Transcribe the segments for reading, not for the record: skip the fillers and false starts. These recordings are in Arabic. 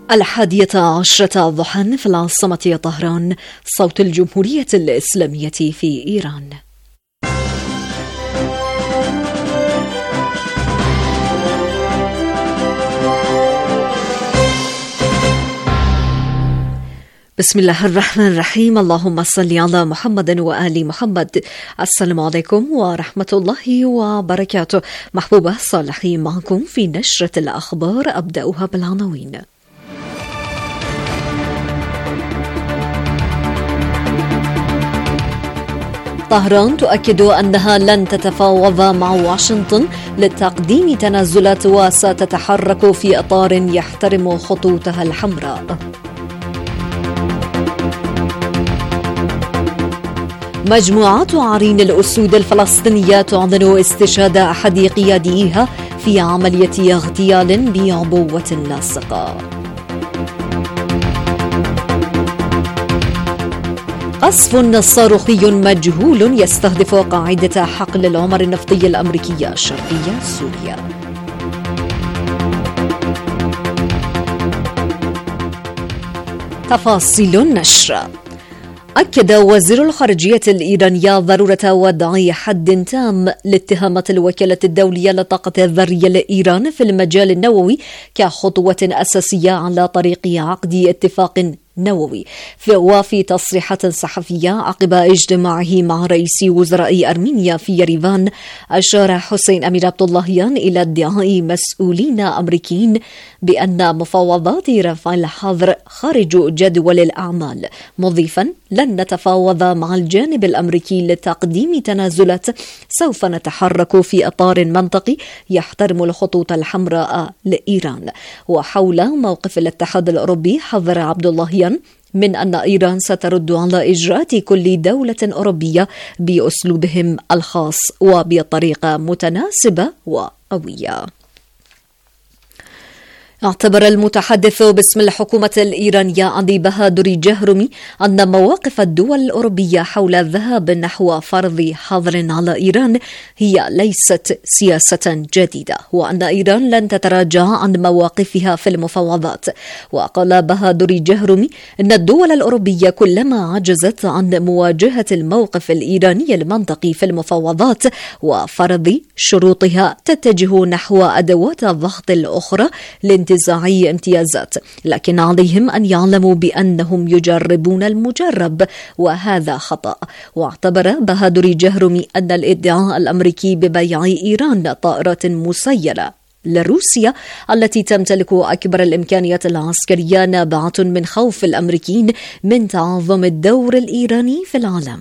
11:10 ضحى في العاصمة طهران. صوت الجمهورية الإسلامية في إيران. بسم الله الرحمن الرحيم. اللهم صل على محمد وآل محمد. السلام عليكم ورحمة الله وبركاته. محبوبة صالحي معكم في نشرة الأخبار، أبدأها بالعناوين. طهران تؤكد أنها لن تتفاوض مع واشنطن لتقديم تنازلات وستتحرك في إطار يحترم خطوطها الحمراء. مجموعات عرين الأسود الفلسطينية تعلن استشهاد أحد قياديها في عملية اغتيال بعبوة لاصقة. قصف صاروخي مجهول يستهدف قاعدة حقل العمر النفطي الأمريكية شرقية سوريا. تفاصيل النشر. أكد وزير الخارجية الإيرانية ضرورة وضع حد تام لاتهامات الوكالة الدولية للطاقة الذرية لإيران في المجال النووي كخطوة أساسية على طريق عقد اتفاق نووي. وفي تصريحات صحفية عقب اجتماعه مع رئيس وزراء أرمينيا في يريفان، أشار حسين أمير عبد اللهيان إلى ادعاء مسؤولين أمريكيين بأن مفاوضات رفع الحظر خارج جدول الأعمال، مضيفا: لن نتفاوض مع الجانب الأمريكي لتقديم تنازلات، سوف نتحرك في إطار منطقي يحترم الخطوط الحمراء لإيران. وحول موقف الاتحاد الأوروبي، حذر عبد اللهيان من أن إيران سترد على إجراءات كل دولة أوروبية بأسلوبهم الخاص وبطريقة متناسبة وقوية. اعتبر المتحدث باسم الحكومة الإيرانية علي بهادري جهرمي أن مواقف الدول الأوروبية حول الذهاب نحو فرض حظر على إيران هي ليست سياسة جديدة، وأن إيران لن تتراجع عن مواقفها في المفاوضات. وقال بهادري جهرمي أن الدول الأوروبية كلما عجزت عن مواجهة الموقف الإيراني المنطقي في المفاوضات وفرض شروطها تتجه نحو أدوات الضغط الأخرى لانتزاع امتيازات، لكن عليهم أن يعلموا بأنهم يجربون المجرب، وهذا خطأ. واعتبر بهادري جهرمي أن الادعاء الأمريكي ببيع إيران طائرات مسيرة لروسيا التي تمتلك أكبر الإمكانيات العسكرية نابعة من خوف الأمريكيين من تعظم الدور الإيراني في العالم.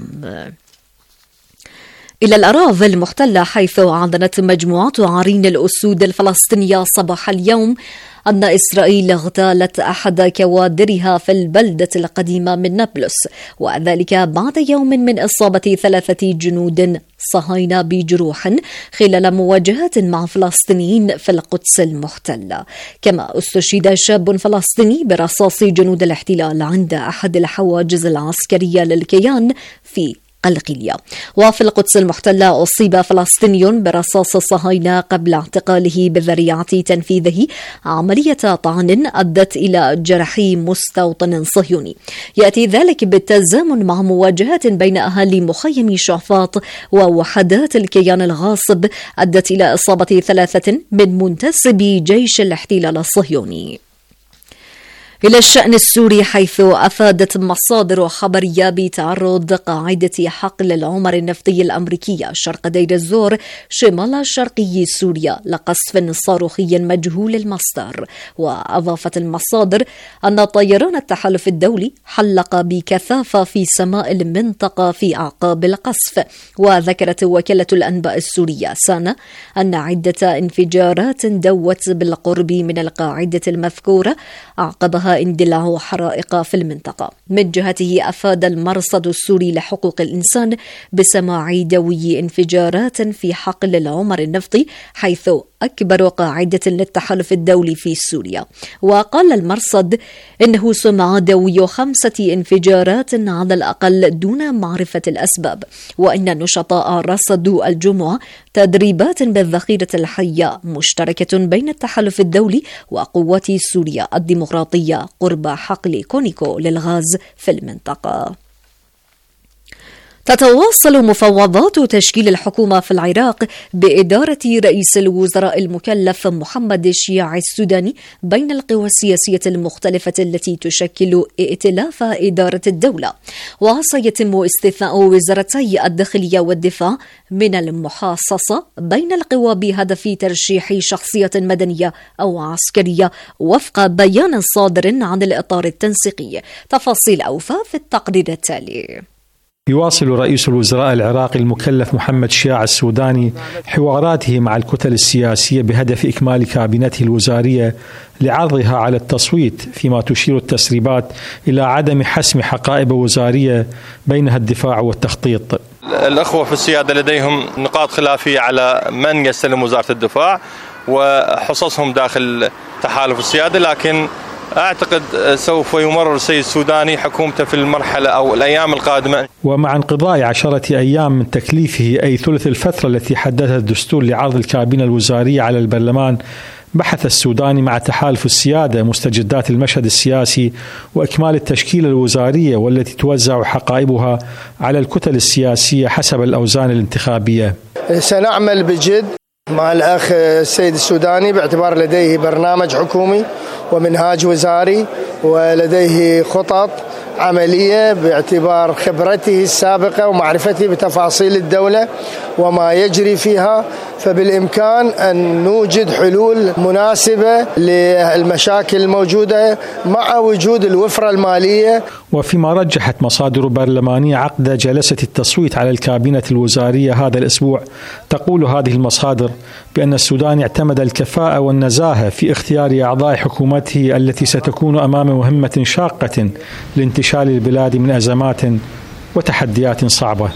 إلى الأراضي المحتلة، حيث أعلنت مجموعات عرين الأسود الفلسطينية صباح اليوم أن إسرائيل اغتالت أحد كوادرها في البلدة القديمة من نابلس، وذلك بعد يوم من إصابة 3 جنود صهاينة بجروح خلال مواجهات مع فلسطينيين في القدس المحتلة. كما استشهد شاب فلسطيني برصاص جنود الاحتلال عند أحد الحواجز العسكرية للكيان في القلية. وفي القدس المحتلة أصيب فلسطيني برصاص الصهاينة قبل اعتقاله بذريعة تنفيذه عملية طعن أدت إلى جرح مستوطن صهيوني. يأتي ذلك بالتزامن مع مواجهات بين أهالي مخيم شعفاط ووحدات الكيان الغاصب أدت إلى إصابة 3 من منتسبي جيش الاحتلال الصهيوني. إلى الشأن السوري، حيث أفادت مصادر خبرية بتعرض قاعدة حقل العمر النفطي الأمريكية شرق دير الزور شمال شرقي سوريا لقصف صاروخي مجهول المصدر. وأضافت المصادر أن طيران التحالف الدولي حلق بكثافة في سماء المنطقة في أعقاب القصف. وذكرت وكالة الأنباء السورية سانا أن عدة انفجارات دوت بالقرب من القاعدة المذكورة عقبها اندلاع حرائق في المنطقة. من جهته أفاد المرصد السوري لحقوق الإنسان بسماع دوي انفجارات في حقل العمر النفطي، حيث أكبر قاعدة للتحالف الدولي في سوريا. وقال المرصد إنه سمع دوي 5 انفجارات على الأقل دون معرفة الأسباب، وإن نشطاء رصدوا الجمعة تدريبات بالذخيرة الحية مشتركة بين التحالف الدولي وقوات سوريا الديمقراطية السورية قرب حقل كونيكو للغاز في المنطقة. تتواصل مفاوضات تشكيل الحكومة في العراق بإدارة رئيس الوزراء المكلف محمد الشياع السوداني بين القوى السياسية المختلفة التي تشكل ائتلاف إدارة الدولة، وسيتم استثناء وزارتي الداخلية والدفاع من المحاصصة بين القوى بهدف ترشيح شخصية مدنية أو عسكرية وفق بيان صادر عن الإطار التنسيقي. تفاصيل أوفى في التقرير التالي. يواصل رئيس الوزراء العراقي المكلف محمد شياع السوداني حواراته مع الكتل السياسية بهدف إكمال كابينته الوزارية لعرضها على التصويت، فيما تشير التسريبات إلى عدم حسم حقائب وزارية بينها الدفاع والتخطيط. الأخوة في السيادة لديهم نقاط خلافية على من يستلم وزارة الدفاع وحصصهم داخل تحالف السيادة، لكن أعتقد سوف يمرر السيد السوداني حكومته في المرحلة أو الأيام القادمة. ومع انقضاء 10 أيام من تكليفه، أي ثلث الفترة التي حددها الدستور لعرض الكابينة الوزارية على البرلمان، بحث السوداني مع تحالف السيادة مستجدات المشهد السياسي وإكمال التشكيلة الوزارية والتي توزع حقائبها على الكتل السياسية حسب الأوزان الانتخابية. سنعمل بجد مع الأخ السيد السوداني باعتبار لديه برنامج حكومي ومنهاج وزاري ولديه خطط عملية باعتبار خبرته السابقة ومعرفته بتفاصيل الدولة وما يجري فيها، فبالإمكان أن نوجد حلول مناسبة للمشاكل الموجودة مع وجود الوفرة المالية. وفيما رجحت مصادر برلمانية عقد جلسة التصويت على الكابينة الوزارية هذا الأسبوع، تقول هذه المصادر بأن السودان اعتمد الكفاءة والنزاهة في اختيار أعضاء حكومته التي ستكون أمام مهمة شاقة لانتشال البلاد من أزمات وتحديات صعبة.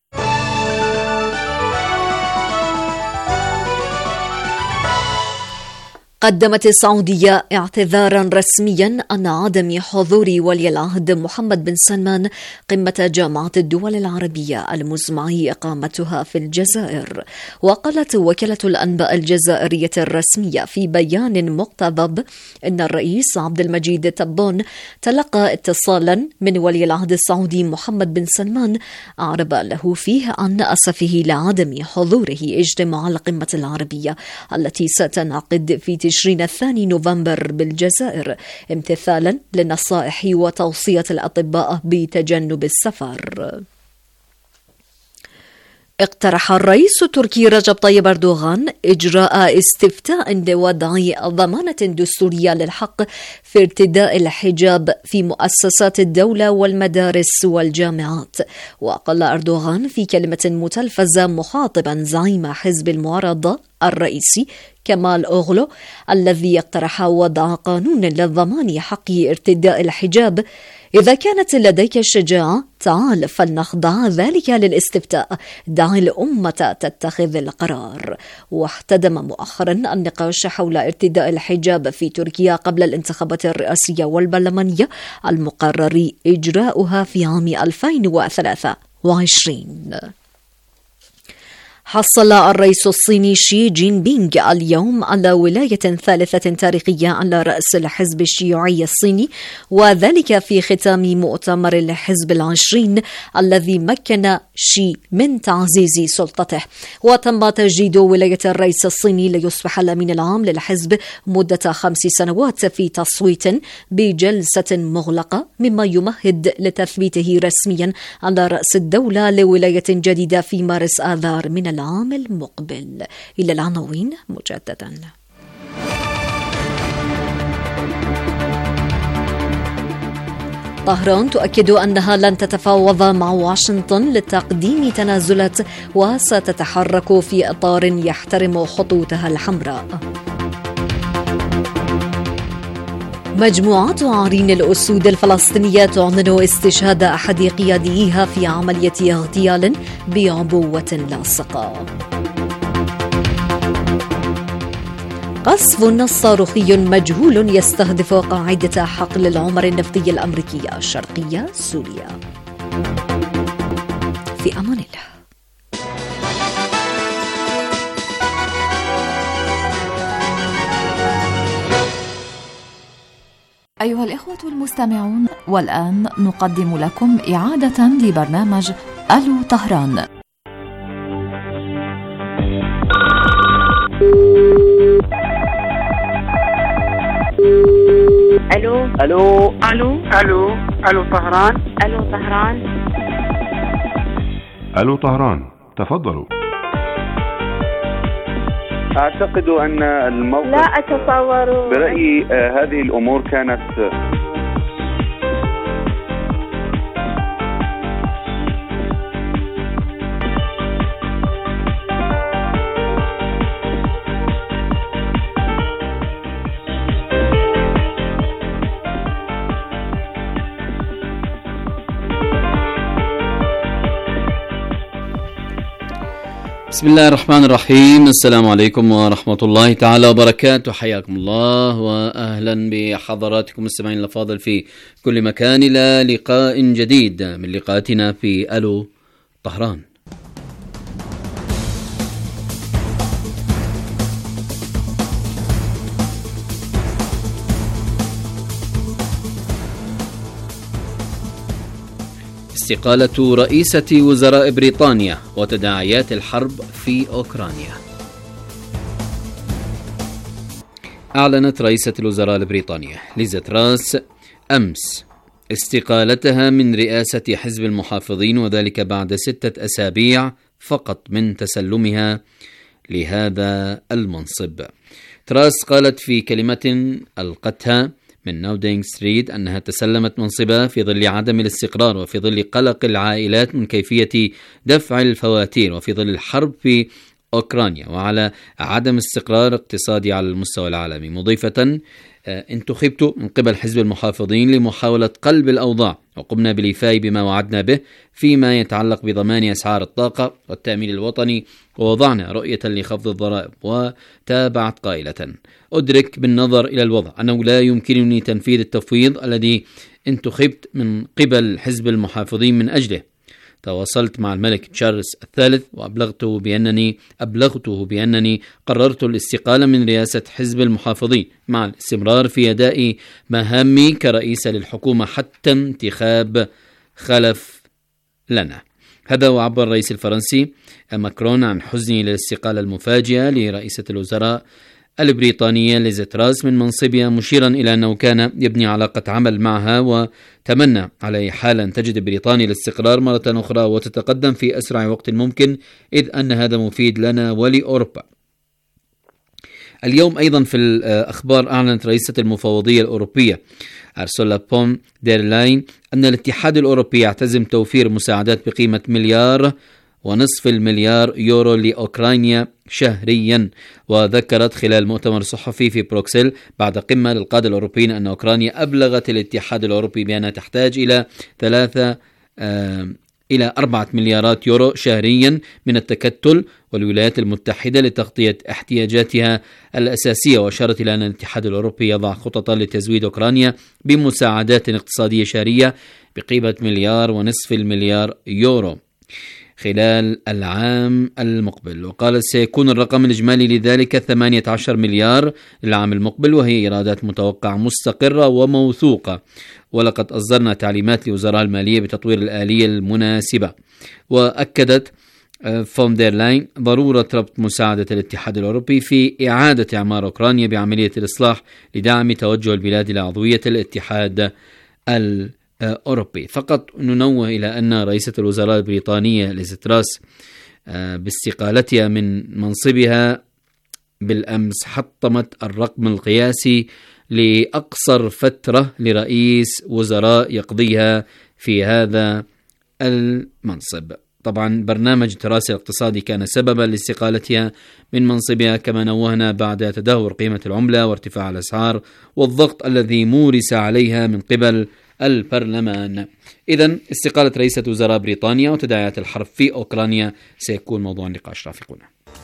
قدمت السعودية اعتذارا رسميا عن عدم حضور ولي العهد محمد بن سلمان قمة جامعة الدول العربية المزمع إقامتها في الجزائر. وقالت وكالة الأنباء الجزائرية الرسمية في بيان مقتضب أن الرئيس عبد المجيد تبون تلقى اتصالا من ولي العهد السعودي محمد بن سلمان أعرب له فيه عن أسفه لعدم حضوره اجتماع القمة العربية التي ستنعقد في تشرين الثاني نوفمبر بالجزائر، امتثالا للنصائح وتوصية الأطباء بتجنب السفر. اقترح الرئيس التركي رجب طيب أردوغان إجراء استفتاء لوضع ضمانة دستورية للحق في ارتداء الحجاب في مؤسسات الدولة والمدارس والجامعات. وقال أردوغان في كلمة متلفزة مخاطبا زعيم حزب المعارضة الرئيسي كمال أوغلو الذي اقترح وضع قانون لضمان حق ارتداء الحجاب: إذا كانت لديك الشجاعة تعال فلنخضع ذلك للاستفتاء، دع الأمة تتخذ القرار. واحتدم مؤخرا النقاش حول ارتداء الحجاب في تركيا قبل الانتخابات الرئاسية والبرلمانية المقرر إجراؤها في عام 2023. حصل الرئيس الصيني شي جين بينغ اليوم على ولاية ثالثة تاريخية على رأس الحزب الشيوعي الصيني، وذلك في ختام مؤتمر الحزب العشرين الذي مكن شي من تعزيز سلطته. وتم تجديد ولاية الرئيس الصيني ليصبح الأمين العام للحزب مدة 5 سنوات في تصويت بجلسة مغلقة، مما يمهد لتثبيته رسميا على رأس الدولة لولاية جديدة في مارس آذار من العام المقبل. إلى العناوين مجددا. طهران تؤكد أنها لن تتفاوض مع واشنطن لتقديم تنازلات وستتحرك في إطار يحترم خطوطها الحمراء. مجموعة عرين الأسود الفلسطينية تعلن استشهاد أحد قياديها في عملية اغتيال بعبوة لاصقة. قصف صاروخي مجهول يستهدف قاعدة حقل العمر النفطي الأمريكية شرقية سوريا. في أمان الله. أيها الإخوة المستمعون، والآن نقدم لكم إعادة لبرنامج ألو طهران. ألو ألو ألو ألو ألو طهران. ألو طهران. ألو طهران، تفضلوا. أعتقد أن الموقف، لا أتصور، برأيي هذه الأمور كانت بسم الله الرحمن الرحيم. السلام عليكم ورحمة الله تعالى وبركاته. حياكم الله وأهلا بحضراتكم السامعين الأفاضل في كل مكان إلى لقاء جديد من لقاءاتنا في ألو طهران. استقالة رئيسة وزراء بريطانيا وتداعيات الحرب في أوكرانيا. أعلنت رئيسة الوزراء البريطانية ليز تراس أمس استقالتها من رئاسة حزب المحافظين، وذلك بعد 6 أسابيع فقط من تسلمها لهذا المنصب. تراس قالت في كلمة ألقتها من ناودينغ ستريت أنها تسلمت منصبها في ظل عدم الاستقرار، وفي ظل قلق العائلات من كيفية دفع الفواتير، وفي ظل الحرب في أوكرانيا، وعلى عدم استقرار اقتصادي على المستوى العالمي، مضيفة انتخبت من قبل حزب المحافظين لمحاولة قلب الأوضاع، وقمنا بالإيفاء بما وعدنا به فيما يتعلق بضمان أسعار الطاقة والتأمين الوطني، ووضعنا رؤية لخفض الضرائب. وتابعت قائلة: أدرك بالنظر إلى الوضع أنه لا يمكنني تنفيذ التفويض الذي انتخبت من قبل حزب المحافظين من أجله. تواصلت مع الملك تشارلز الثالث وأبلغته بأنني قررت الاستقالة من رئاسة حزب المحافظين مع الاستمرار في أداء مهامي كرئيسة للحكومة حتى انتخاب خلف لنا. هذا وعبر الرئيس الفرنسي ماكرون عن حزنه للاستقالة المفاجئة لرئيسة الوزراء البريطانية ليز تراس من منصبها، مشيرا إلى أنه كان يبني علاقة عمل معها، وتمنى على أي حال أن تجد بريطانيا الاستقرار مرة أخرى وتتقدم في أسرع وقت ممكن، إذ أن هذا مفيد لنا ولأوروبا. اليوم أيضا في الأخبار أعلنت رئيسة المفوضية الأوروبية أرسولا فون دير لاين أن الاتحاد الأوروبي يعتزم توفير مساعدات بقيمة 1.5 مليار يورو لأوكرانيا شهريا. وذكرت خلال مؤتمر صحفي في بروكسل بعد قمة للقادة الأوروبيين أن أوكرانيا أبلغت الاتحاد الأوروبي بأنها تحتاج إلى 3 إلى 4 مليارات يورو شهريا من التكتل والولايات المتحدة لتغطية احتياجاتها الأساسية. وأشارت إلى أن الاتحاد الأوروبي يضع خططا لتزويد أوكرانيا بمساعدات اقتصادية شهرية بقيمة 1.5 مليار يورو خلال العام المقبل. وقالت سيكون الرقم الإجمالي لذلك 18 مليار للعام المقبل، وهي إيرادات متوقعة مستقرة وموثوقة. ولقد أصدرنا تعليمات لوزراء المالية بتطوير الآلية المناسبة. وأكدت فون دير لاين ضرورة ربط مساعدة الاتحاد الأوروبي في إعادة إعمار أوكرانيا بعملية الإصلاح لدعم توجه البلاد إلى عضوية الاتحاد الأوروبي. فقط ننوه إلى أن رئيسة الوزراء البريطانية ليز تراس باستقالتها من منصبها بالأمس حطمت الرقم القياسي لأقصر فترة لرئيس وزراء يقضيها في هذا المنصب. طبعا برنامج تراس الاقتصادي كان سببا لاستقالتها من منصبها، كما نوهنا بعد تدهور قيمة العملة وارتفاع الأسعار والضغط الذي مورس عليها من قبل البرلمان. إذن استقالة رئيسة وزراء بريطانيا وتداعيات الحرب في أوكرانيا سيكون موضوع نقاش رافقنا.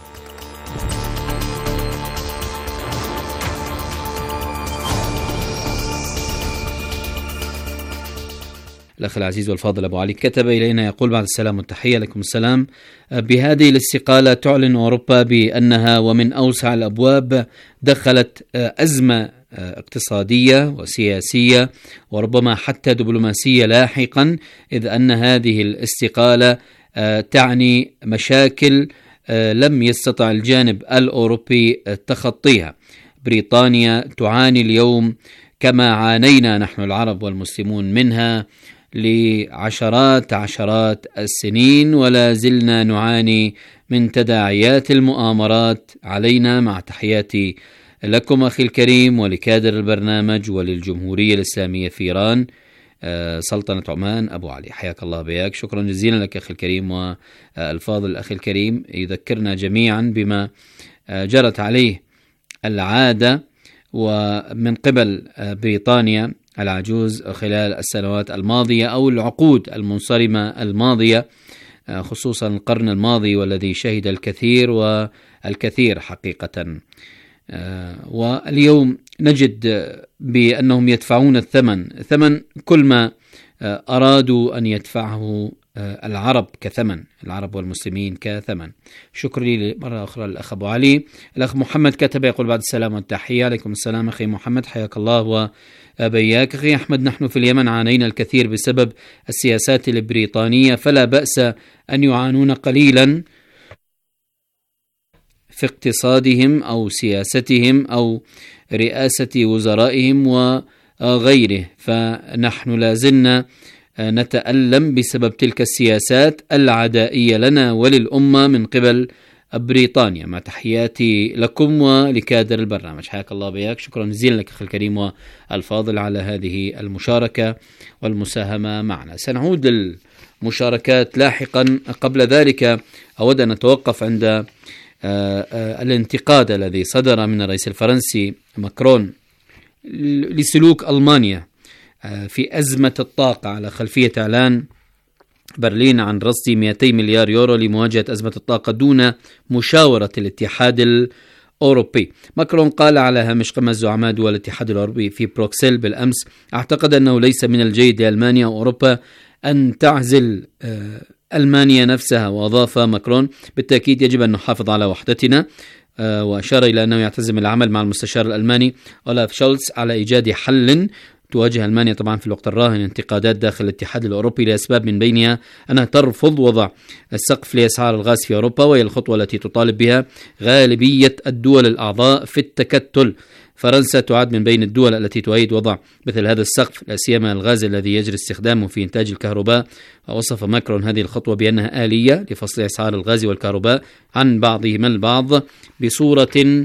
الأخ العزيز والفاضل أبو علي كتب إلينا يقول: بعد السلام والتحية. لكم السلام. بهذه الاستقالة تعلن أوروبا بأنها ومن أوسع الأبواب دخلت أزمة اقتصادية وسياسية وربما حتى دبلوماسية لاحقا، إذ أن هذه الاستقالة تعني مشاكل لم يستطع الجانب الأوروبي تخطيها. بريطانيا تعاني اليوم كما عانينا نحن العرب والمسلمون منها لعشرات السنين، ولا زلنا نعاني من تداعيات المؤامرات علينا. مع تحياتي لكم أخي الكريم ولكادر البرنامج وللجمهورية الإسلامية في إيران، سلطنة عمان أبو علي، حياك الله بياك. شكرا جزيلا لك أخي الكريم. والفاضل أخي الكريم يذكرنا جميعا بما جرت عليه العادة ومن قبل بريطانيا العجوز خلال السنوات الماضية أو العقود المنصرمة الماضية، خصوصا القرن الماضي والذي شهد الكثير والكثير حقيقة. واليوم نجد بأنهم يدفعون ثمن كل ما أرادوا أن يدفعه العرب كثمن، العرب والمسلمين كثمن. شكري مرة أخرى للأخ أبو علي. الأخ محمد كتب يقول بعد السلام والتحية. عليكم السلام أخي محمد، حياك الله وبياك. أخي أحمد، نحن في اليمن عانينا الكثير بسبب السياسات البريطانية، فلا بأس أن يعانون قليلا في اقتصادهم أو سياستهم أو رئاسة وزرائهم وغيره، فنحن لازلنا نتألم بسبب تلك السياسات العدائية لنا وللأمة من قبل بريطانيا. مع تحياتي لكم ولكادر البرنامج، حياك الله بياك. شكرا جزيلا لك أخي الكريم والفاضل على هذه المشاركة والمساهمة معنا. سنعود للمشاركات لاحقا. قبل ذلك أود أن نتوقف عند الانتقاد الذي صدر من الرئيس الفرنسي ماكرون لسلوك ألمانيا في أزمة الطاقة على خلفية إعلان برلين عن رصد 200 مليار يورو لمواجهة أزمة الطاقة دون مشاورة الاتحاد الأوروبي. ماكرون قال على هامش قمة زعماء دول الاتحاد الأوروبي في بروكسل بالأمس: أعتقد أنه ليس من الجيد لألمانيا وأوروبا أن تعزل ألمانيا نفسها. وأضاف ماكرون: بالتأكيد يجب أن نحافظ على وحدتنا. وأشار إلى أنه يعتزم العمل مع المستشار الألماني أولاف شولتز على إيجاد حل. تواجه ألمانيا طبعا في الوقت الراهن انتقادات داخل الاتحاد الأوروبي لأسباب من بينها أنها ترفض وضع السقف لأسعار الغاز في أوروبا، وهي الخطوة التي تطالب بها غالبية الدول الأعضاء في التكتل. فرنسا تعد من بين الدول التي تؤيد وضع مثل هذا السقف، لا سيما الغاز الذي يجري استخدامه في إنتاج الكهرباء. ووصف ماكرون هذه الخطوة بأنها آلية لفصل أسعار الغاز والكهرباء عن بعضهما البعض بصورة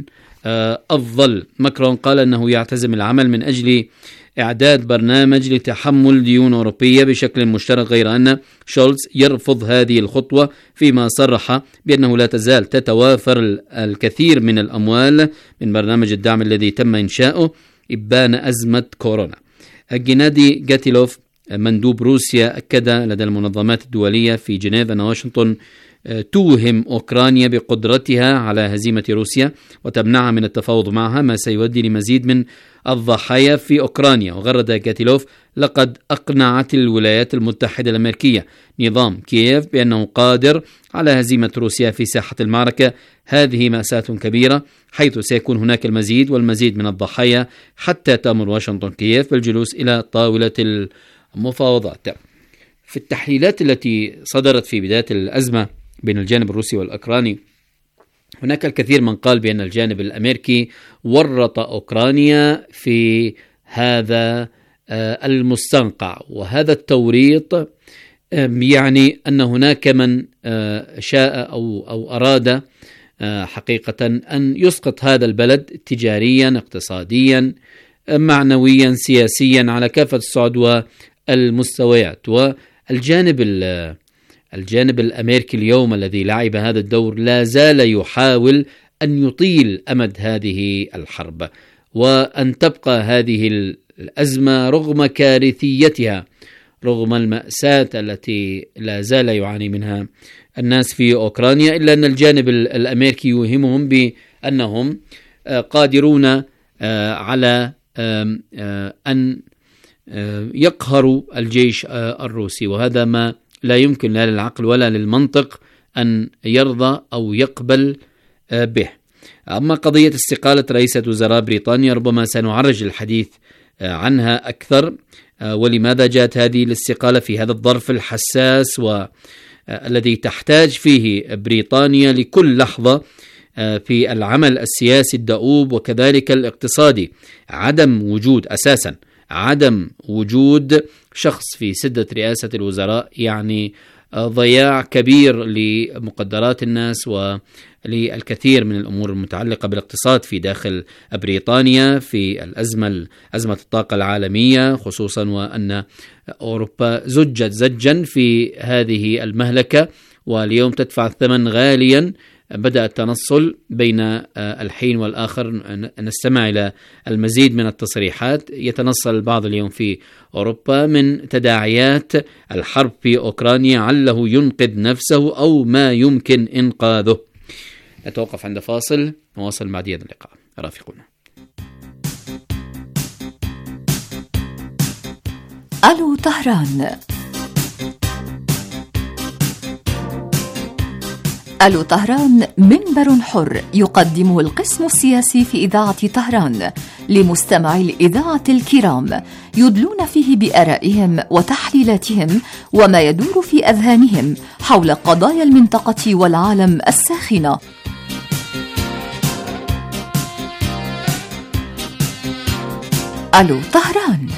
أفضل. ماكرون قال أنه يعتزم العمل من أجل إعداد برنامج لتحمل ديون أوروبية بشكل مشترك، غير أن شولتز يرفض هذه الخطوة، فيما صرح بأنه لا تزال تتوافر الكثير من الأموال من برنامج الدعم الذي تم إنشاؤه إبان أزمة كورونا. جينادي غاتيلوف مندوب روسيا أكد لدى المنظمات الدولية في جنيف أن واشنطن توهم أوكرانيا بقدرتها على هزيمة روسيا وتمنعها من التفاوض معها، ما سيؤدي لمزيد من الضحايا في أوكرانيا. وغرد غاتيلوف: لقد أقنعت الولايات المتحدة الأمريكية نظام كييف بأنه قادر على هزيمة روسيا في ساحة المعركة. هذه مأساة كبيرة، حيث سيكون هناك المزيد من الضحايا حتى تأمر واشنطن كييف بالجلوس إلى طاولة المفاوضات. في التحليلات التي صدرت في بداية الأزمة بين الجانب الروسي والأوكراني، هناك الكثير من قال بأن الجانب الأمريكي ورط أوكرانيا في هذا المستنقع، وهذا التوريط يعني أن هناك من شاء أو أراد حقيقة أن يسقط هذا البلد تجاريا، اقتصاديا، معنويا، سياسيا، على كافة الصعد والمستويات. والجانب الأمريكي اليوم الذي لعب هذا الدور لا زال يحاول أن يطيل أمد هذه الحرب، وأن تبقى هذه الأزمة رغم كارثيتها، رغم المأساة التي لا زال يعاني منها الناس في أوكرانيا، إلا أن الجانب الأمريكي يوهمهم بأنهم قادرون على أن يقهروا الجيش الروسي، وهذا ما لا يمكن لا للعقل ولا للمنطق أن يرضى أو يقبل به. أما قضية استقالة رئيسة وزراء بريطانيا ربما سنعرج الحديث عنها أكثر، ولماذا جاءت هذه الاستقالة في هذا الظرف الحساس والذي تحتاج فيه بريطانيا لكل لحظة في العمل السياسي الدؤوب وكذلك الاقتصادي. عدم وجود شخص في سدة رئاسة الوزراء يعني ضياع كبير لمقدرات الناس وللكثير من الأمور المتعلقة بالاقتصاد في داخل بريطانيا في أزمة الطاقة العالمية خصوصا، وأن أوروبا زجت زجا في هذه المهلكة واليوم تدفع الثمن غاليا. بدأ التنصل بين الحين والآخر، نستمع إلى المزيد من التصريحات. يتنصل البعض اليوم في أوروبا من تداعيات الحرب في أوكرانيا عله ينقذ نفسه أو ما يمكن إنقاذه. نتوقف عند فاصل نواصل بعد هذا اللقاء، رافقونا. ألو طهران. ألو طهران منبر حر يقدمه القسم السياسي في إذاعة طهران لمستمعي الإذاعة الكرام، يدلون فيه بآرائهم وتحليلاتهم وما يدور في أذهانهم حول قضايا المنطقة والعالم الساخنة. ألو طهران.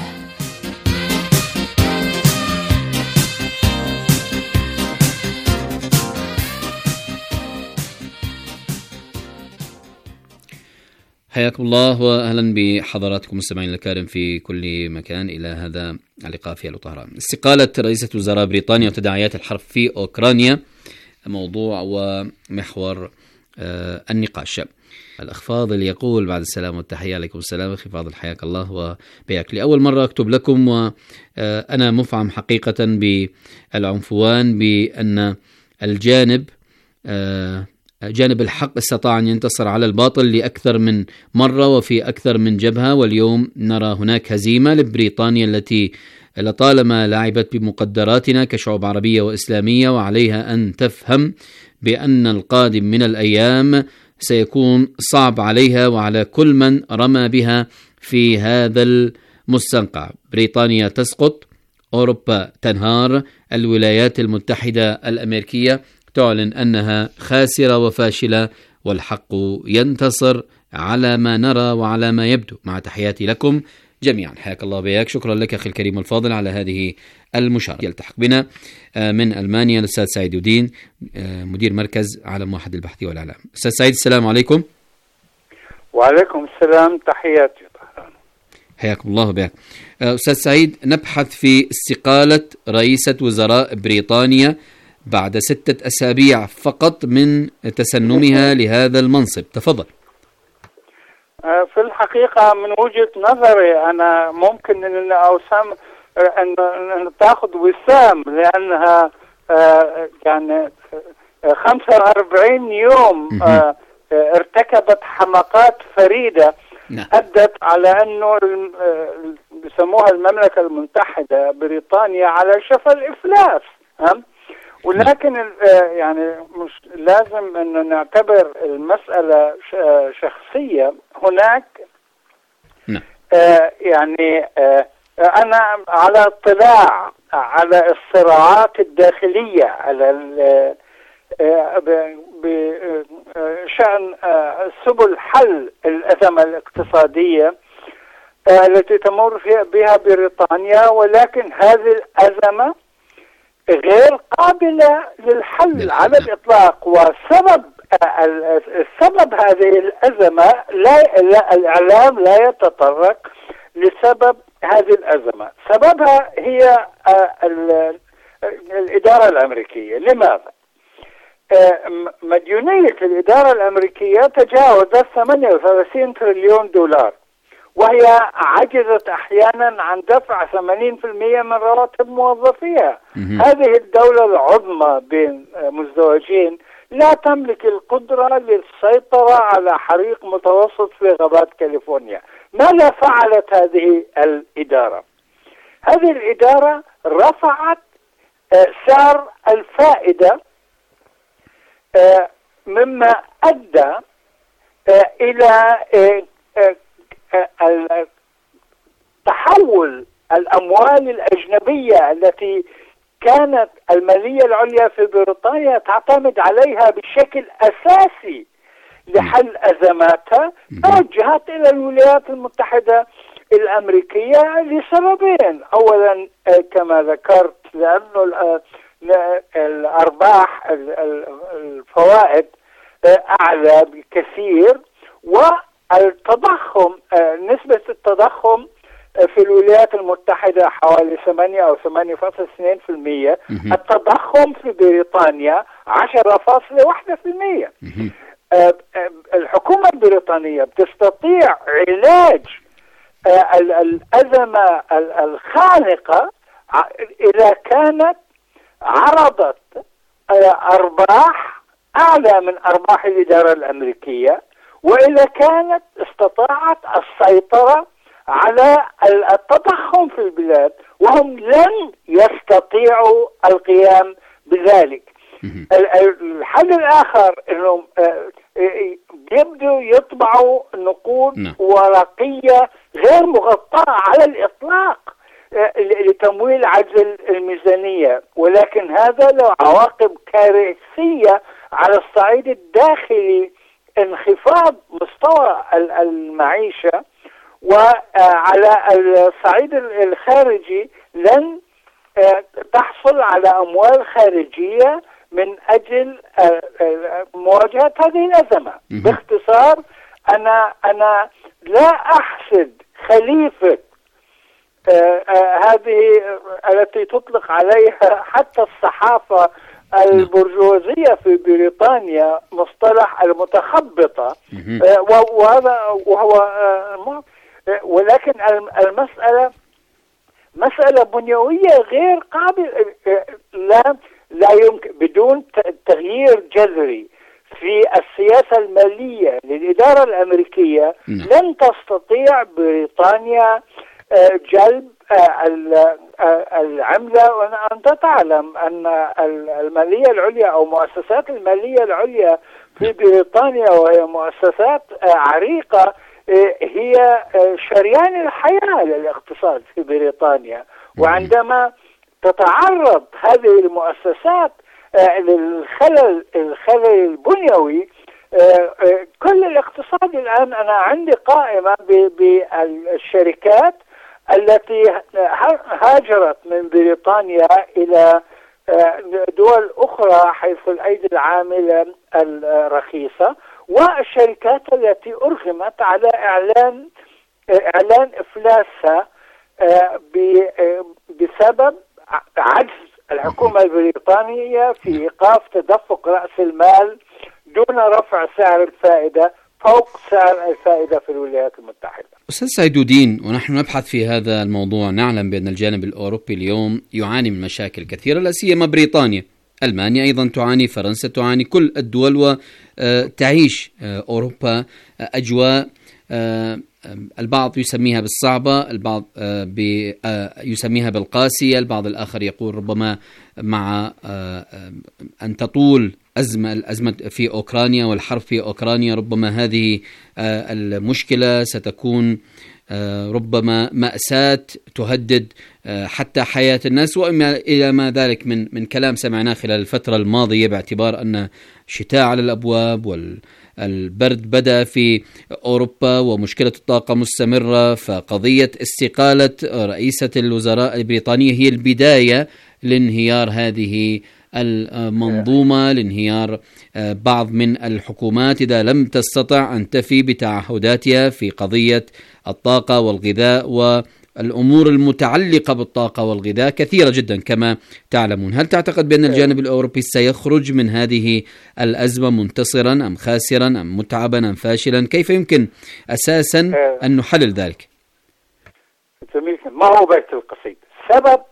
حياكم الله وأهلا بحضراتكم مستمعين الكرام في كل مكان إلى هذا اللقاء في ألو طهران. استقالة رئيسة وزراء بريطانيا وتداعيات الحرب في أوكرانيا موضوع ومحور النقاش. الأخ فاضل يقول بعد السلام والتحية، عليكم السلام أخي فاضل حياك الله وبياك. لأول مرة أكتب لكم وأنا مفعم حقيقة بالعنفوان بأن جانب الحق استطاع أن ينتصر على الباطل لأكثر من مرة وفي أكثر من جبهة، واليوم نرى هناك هزيمة لبريطانيا التي لطالما لعبت بمقدراتنا كشعوب عربية وإسلامية، وعليها أن تفهم بأن القادم من الأيام سيكون صعب عليها وعلى كل من رمى بها في هذا المستنقع. بريطانيا تسقط، أوروبا تنهار، الولايات المتحدة الأمريكية تعلن أنها خاسرة وفاشلة، والحق ينتصر على ما نرى وعلى ما يبدو. مع تحياتي لكم جميعا، حياك الله بياك. شكرا لك أخي الكريم الفاضل على هذه المشاركة. يلتحق بنا من ألمانيا الأستاذ سعيد الدين، مدير مركز عالم واحد للبحث والإعلام. أستاذ سعيد السلام عليكم. وعليكم السلام، تحياتي. حياكم الله بياك. أستاذ سعيد، نبحث في استقالة رئيسة وزراء بريطانيا بعد 6 أسابيع فقط من تسنمها لهذا المنصب. تفضل. في الحقيقة من وجهة نظري أنا ممكن أن تأخذ وسام، لأنها يعني 45 يوم ارتكبت حماقات فريدة أدت على أنه بيسموها المملكة المتحدة بريطانيا على شفا الإفلاس. ولكن يعني مش لازم أن نعتبر المسألة شخصية. هناك يعني أنا على اطلاع على الصراعات الداخلية على بشأن سبل حل الأزمة الاقتصادية التي تمر بها بريطانيا، ولكن هذه الأزمة غير قابلة للحل على الإطلاق. وسبب هذه الأزمة الإعلام لا يتطرق لسبب هذه الأزمة. سببها هي الإدارة الأمريكية. لماذا؟ مديونية الإدارة الأمريكية تجاوزت 38 تريليون دولار، وهي عجزت أحيانا عن دفع 80% من رواتب موظفيها. هذه الدولة العظمى بين مزدوجين لا تملك القدرة للسيطرة على حريق متوسط في غابات كاليفورنيا. ماذا فعلت هذه الإدارة؟ هذه الإدارة رفعت سعر الفائدة، مما أدى إلى تحول الأموال الأجنبية التي كانت المالية العليا في بريطانيا تعتمد عليها بشكل أساسي لحل أزماتها، توجهت إلى الولايات المتحدة الأمريكية لسببين. أولا كما ذكرت لأنه الأرباح الفوائد أعلى بكثير، والتضخم نسبة التضخم في الولايات المتحدة حوالي 8 أو 8.2%. التضخم في بريطانيا 10.1%. الحكومة البريطانية بتستطيع علاج الأزمة الخانقة إذا كانت عرضت أرباح أعلى من أرباح الإدارة الأمريكية، وإذا كانت استطاعت السيطرة على التضخم في البلاد، وهم لن يستطيعوا القيام بذلك. الحل الآخر أنهم يبدو يطبعوا نقود ورقية غير مغطاة على الإطلاق لتمويل عجز الميزانية، ولكن هذا له عواقب كارثية على الصعيد الداخلي، انخفاض مستوى المعيشة، وعلى الصعيد الخارجي لن تحصل على أموال خارجية من أجل مواجهة هذه الأزمة. باختصار أنا لا أحسد خليفة هذه التي تطلق عليها حتى الصحافة البرجوازية في بريطانيا مصطلح المتخبطة، ولكن المسألة مسألة بنيوية غير قابل، لا يمكن بدون تغيير جذري في السياسة المالية للإدارة الأمريكية لن تستطيع بريطانيا جلب العملة. وأنت تعلم أن المالية العليا أو مؤسسات المالية العليا في بريطانيا، وهي مؤسسات عريقة، هي شريان الحياة للاقتصاد في بريطانيا. وعندما تتعرض هذه المؤسسات للخلل البنيوي، كل الاقتصاد الآن، أنا عندي قائمة بالشركات التي هاجرت من بريطانيا إلى دول أخرى حيث الأيدي العاملة الرخيصة، والشركات التي أرغمت على إعلان إفلاسها بسبب عجز الحكومة البريطانية في إيقاف تدفق رأس المال دون رفع سعر الفائدة فوق سعر الفائدة في الولايات المتحدة. أستاذ سعيدودين، ونحن نبحث في هذا الموضوع نعلم بأن الجانب الأوروبي اليوم يعاني من مشاكل كثيرة، لا سيما بريطانيا، ألمانيا أيضا تعاني، فرنسا تعاني، كل الدول، وتعيش أوروبا أجواء البعض يسميها بالصعبة، البعض يسميها بالقاسية، البعض الآخر يقول ربما مع أن تطول الأزمة في أوكرانيا والحرب في أوكرانيا ربما هذه المشكلة ستكون ربما مأساة تهدد حتى حياة الناس، وإما إلى ما ذلك من كلام سمعناه خلال الفترة الماضية، باعتبار أن شتاء على الأبواب والبرد بدأ في أوروبا ومشكلة الطاقة مستمرة. فقضية استقالة رئيسة الوزراء البريطانية هي البداية لانهيار هذه المنظومة، لانهيار بعض من الحكومات إذا لم تستطع أن تفي بتعهداتها في قضية الطاقة والغذاء، والأمور المتعلقة بالطاقة والغذاء كثيرة جدا كما تعلمون. هل تعتقد بأن الجانب الأوروبي سيخرج من هذه الأزمة منتصرا أم خاسرا أم متعبا أم فاشلا؟ كيف يمكن أساسا أن نحلل ذلك؟ ما هو بيت القصيد؟ سبب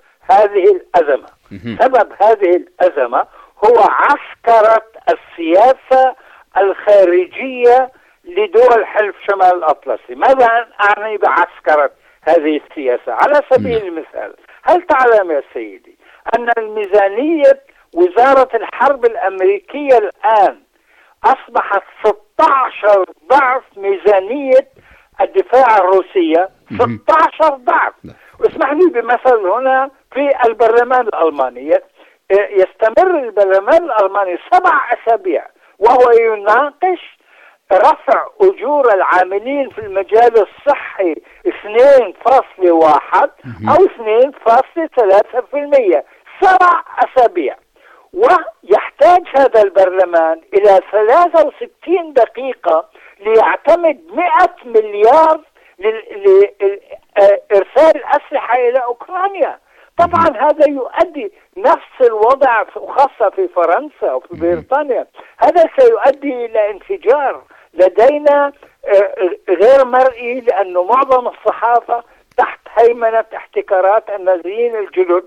هذه الأزمة هو عسكرة السياسة الخارجية لدول حلف شمال الأطلسي. ماذا أعني بعسكرة هذه السياسة؟ على سبيل المثال، هل تعلم يا سيدي أن الميزانية وزارة الحرب الأمريكية الآن أصبحت 16 ضعف ميزانية الدفاع الروسية. 16 ضعف. واسمح لي بمثل هنا في البرلمان الألماني. يستمر البرلمان الألماني 7 أسابيع وهو يناقش رفع أجور العاملين في المجال الصحي 2.1 أو 2.3%. 7 أسابيع. ويحتاج هذا البرلمان إلى 63 دقيقة ليعتمد 100 مليار لإرسال أسلحة إلى أوكرانيا. طبعا هذا يؤدي نفس الوضع خاصة في فرنسا وفي بريطانيا. هذا سيؤدي إلى انفجار لدينا غير مرئي، لأنه معظم الصحافة تحت هيمنة احتكارات النازيين الجدد.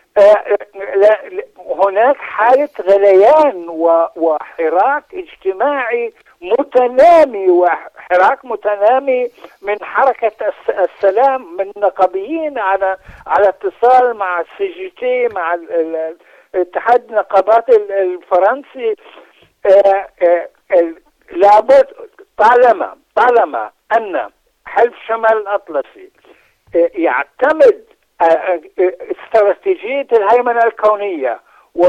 هناك حالة غليان وحراك اجتماعي متنامي، وحراك متنامي من حركة السلام، من نقابيين على اتصال مع السي مع اتحاد النقابات الفرنسي. لابد طالما أن حلف شمال الأطلسي يعتمد استراتيجية الهيمنة الكونية،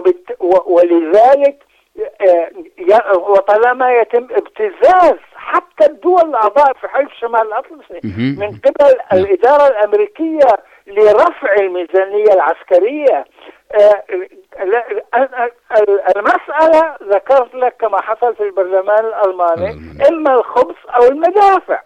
ولذلك وطالما يتم ابتزاز حتى الدول الأعضاء في حلف شمال الأطلسي من قبل الإدارة الأمريكية لرفع الميزانية العسكرية. المسألة ذكرت لك كما حصل في البرلمان الألماني إما الخبز أو المدافع.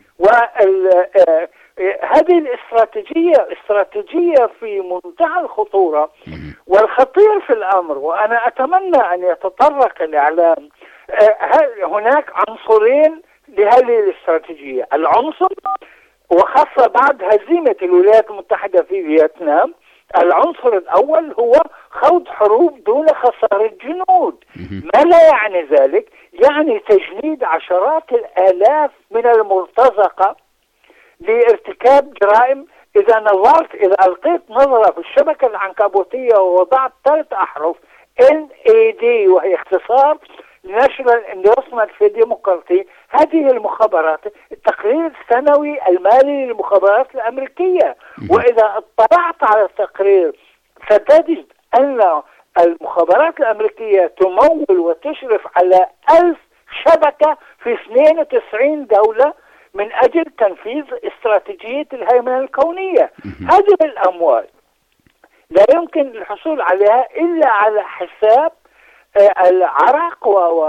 هذه الاستراتيجية في منتهى الخطورة والخطير في الأمر. وأنا أتمنى أن يتطرق الإعلام. هناك عنصرين لهذه الاستراتيجية. العنصر وخاصة بعد هزيمة الولايات المتحدة في فيتنام، العنصر الأول هو خوض حروب دون خسارة جنود. ما لا يعني ذلك؟ يعني تجنيد عشرات الآلاف من المرتزقة لارتكاب جرائم. إذا ألقيت نظرة في الشبكة العنكبوتية ووضعت 3 أحرف NAD وهي اختصار National Endowment for Democracy، هذه المخابرات، التقرير السنوي المالي للمخابرات الأمريكية. وإذا اطلعت على التقرير ستجد أن المخابرات الأمريكية تمول وتشرف على 1000 شبكة في 92 دولة من أجل تنفيذ استراتيجية الهيمنة الكونية. هذه الأموال لا يمكن الحصول عليها إلا على حساب العرق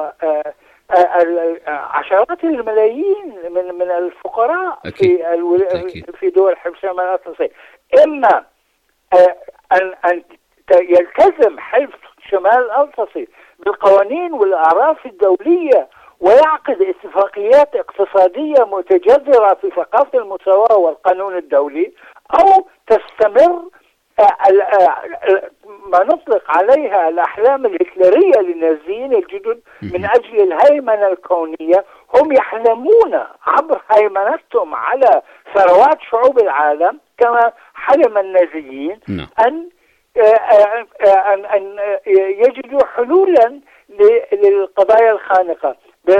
وعشرات الملايين من الفقراء في دول حلف شمال الأطلسي. إما أن يلتزم حلف شمال الأطلسي بالقوانين والأعراف الدولية ويعقد اتفاقيات اقتصادية متجذرة في ثقافة المساواة والقانون الدولي، أو تستمر ما نطلق عليها الأحلام الهتلرية للنازيين الجدد من أجل الهيمنة الكونية. هم يحلمون عبر هيمنتهم على ثروات شعوب العالم كما حلم النازيين أن يجدوا حلولا للقضايا الخانقة.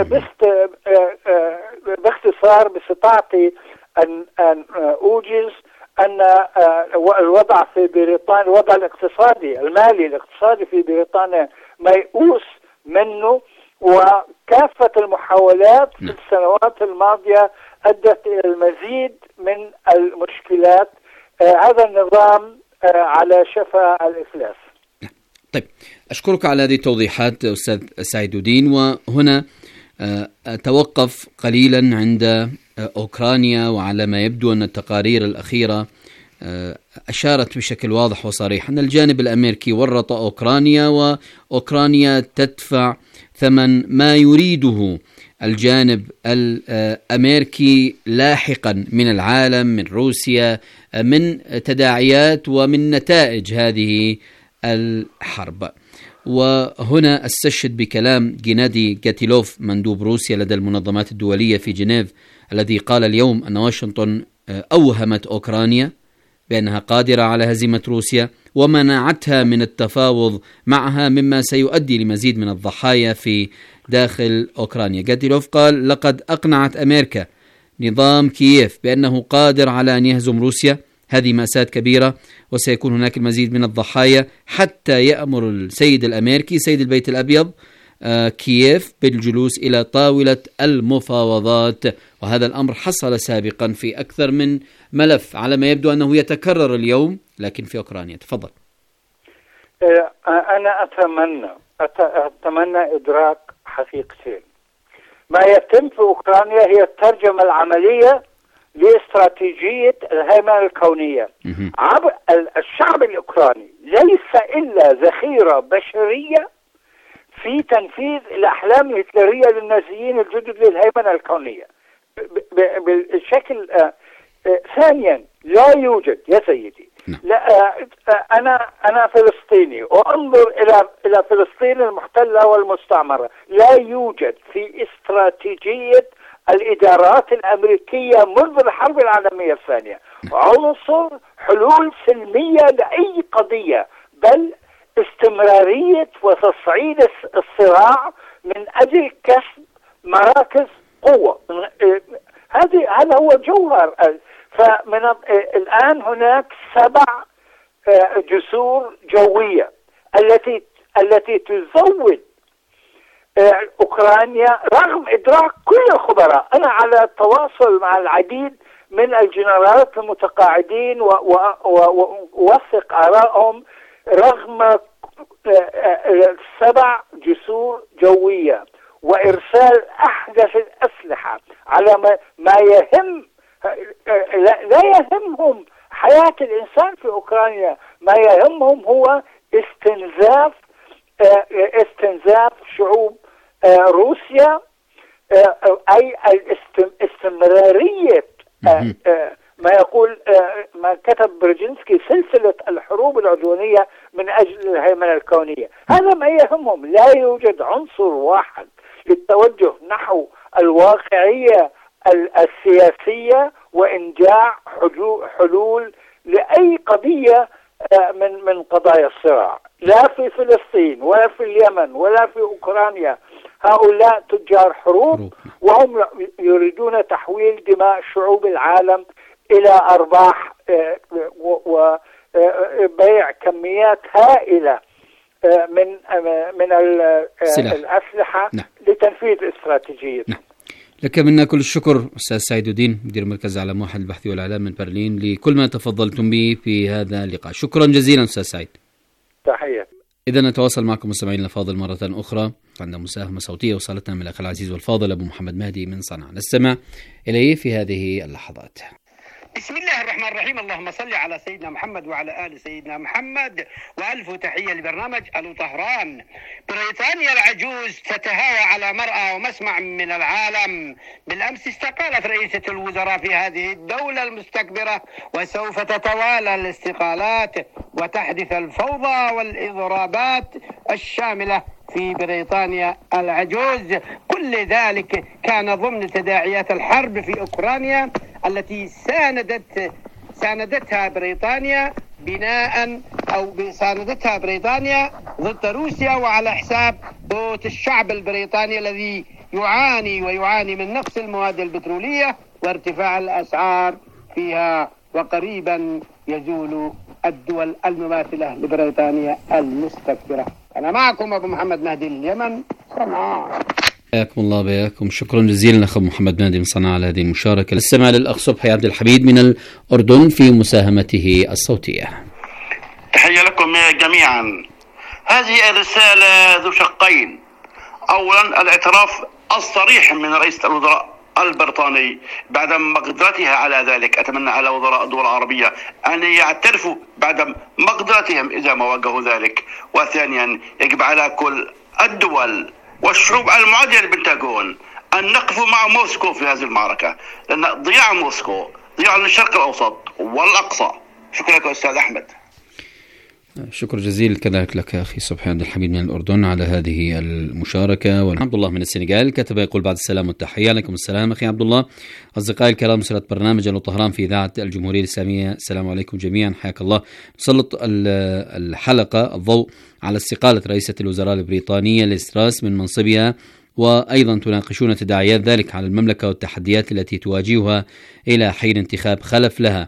باختصار باستطاعتي أن أوجز أن الوضع في بريطانيا، الوضع الاقتصادي المالي الاقتصادي في بريطانيا ميؤوس منه، وكافة المحاولات في السنوات الماضية أدت إلى المزيد من المشكلات. هذا النظام على شفا الإفلاس. طيب، أشكرك على هذه التوضيحات أستاذ سعيد الدين. وهنا أتوقف قليلا عند أوكرانيا، وعلى ما يبدو أن التقارير الأخيرة أشارت بشكل واضح وصريح أن الجانب الأمريكي ورط أوكرانيا، وأوكرانيا تدفع ثمن ما يريده الجانب الأمريكي لاحقا من العالم، من روسيا، من تداعيات ومن نتائج هذه الحرب. وهنا استشهد بكلام جينادي جاتيلوف مندوب روسيا لدى المنظمات الدولية في جنيف، الذي قال اليوم أن واشنطن أوهمت أوكرانيا بأنها قادرة على هزيمة روسيا، ومنعتها من التفاوض معها، مما سيؤدي لمزيد من الضحايا في داخل أوكرانيا. جاتيلوف قال: لقد أقنعت أمريكا نظام كييف بأنه قادر على أن يهزم روسيا. هذه مأساة كبيرة، وسيكون هناك المزيد من الضحايا حتى يأمر السيد الأمريكي سيد البيت الأبيض كييف بالجلوس إلى طاولة المفاوضات. وهذا الأمر حصل سابقا في أكثر من ملف، على ما يبدو أنه يتكرر اليوم لكن في أوكرانيا. تفضل. أنا أتمنى إدراك حقيقتين. ما يتم في أوكرانيا هي الترجمة العملية لاستراتيجية الهيمنة الكونية. الشعب الأوكراني ليس إلا ذخيرة بشرية في تنفيذ الأحلام الهتلرية للنازيين الجدد للهيمنة الكونية بالشكل. ثانيا، لا يوجد يا سيدي، لا، أنا فلسطيني وأنظر إلى فلسطين المحتلة والمستعمرة. لا يوجد في استراتيجية الإدارات الأمريكية منذ الحرب العالمية الثانية عنصر حلول سلمية لأي قضية، بل استمرارية وتصعيد الصراع من أجل كسب مراكز قوة. هذا هو جوهر. الآن هناك 7 جسور جوية التي تزود أوكرانيا رغم إدراك كل الخبراء. أنا على تواصل مع العديد من الجنرالات المتقاعدين ووثق آرائهم رغم 7 جسور جوية وإرسال أحدث الأسلحة على ما يهم. لا يهمهم حياة الإنسان في أوكرانيا، ما يهمهم هو استنزاف شعوب روسيا، أي استمرارية ما كتب برجينسكي سلسلة الحروب العدوانية من أجل الهيمنة الكونية. هذا ما يهمهم. لا يوجد عنصر واحد للتوجه نحو الواقعية السياسية وإنجاع حلول لأي قضية من قضايا الصراع، لا في فلسطين ولا في اليمن ولا في أوكرانيا. هؤلاء تجار حروب وهم يريدون تحويل دماء شعوب العالم إلى أرباح وبيع كميات هائلة من الأسلحة لتنفيذ استراتيجية. لك منا كل الشكر أستاذ سعيد الدين، مدير مركز على موحد البحث والإعلام من برلين، لكل ما تفضلتم به في هذا اللقاء. شكرا جزيلا أستاذ سعيد. تحية. إذا نتواصل معكم مستمعينا الفاضل مرة أخرى. عندنا مساهمة صوتية وصلتنا من الأخ العزيز والفاضل أبو محمد مهدي من صنعاء، نستمع إليه في هذه اللحظات. بسم الله الرحمن الرحيم. اللهم صل على سيدنا محمد وعلى آل سيدنا محمد، وألف تحية لبرنامج ألو طهران. بريطانيا العجوز تتهاوى على مرأى ومسمع من العالم. بالأمس استقالت رئيسة الوزراء في هذه الدولة المستكبرة، وسوف تتوالى الاستقالات وتحدث الفوضى والإضرابات الشاملة في بريطانيا العجوز. كل ذلك كان ضمن تداعيات الحرب في أوكرانيا التي ساندتها بريطانيا ساندتها بريطانيا ضد روسيا، وعلى حساب قوت الشعب البريطاني الذي يعاني من نقص المواد البترولية وارتفاع الأسعار فيها، وقريبا يزول الدول المماثلة لبريطانيا المستكبرة. أنا معكم أبو محمد مهدي اليمن صنعاء. حياكم الله بياكم. شكرا جزيلا أخ محمد مهدي من صنعاء على هذه المشاركة. السمع للأخ صبحي عبد الحميد من الأردن في مساهمته الصوتية. تحية لكم جميعا. هذه الرسالة ذو شقين. أولا الاعتراف الصريح من رئيس الوزراء البريطاني بعدم مقدرتها على ذلك. أتمنى على وزراء الدول العربية أن يعترفوا بعدم مقدرتهم إذا ما واجهوا ذلك. وثانيا يجب على كل الدول والشعوب المعادية للبنتاغون أن نقفوا مع موسكو في هذه المعركة، لأن ضياع موسكو ضياع للشرق الأوسط والأقصى. شكرا لك أستاذ أحمد. شكر جزيل كذلك لك أخي صبحي عبد الحميد من الأردن على هذه المشاركة. وعبد الله من السنغال كتب يقول بعد السلام والتحية. عليكم السلام أخي عبد الله. أصدقائي الكرام، مسألة برنامج ألو طهران في إذاعة الجمهورية الإسلامية، السلام عليكم جميعا، حياك الله. نسلط الحلقة الضوء على استقالة رئيسة الوزراء البريطانية ليز تراس من منصبها، وأيضا تناقشون تداعيات ذلك على المملكة والتحديات التي تواجهها إلى حين انتخاب خلف لها،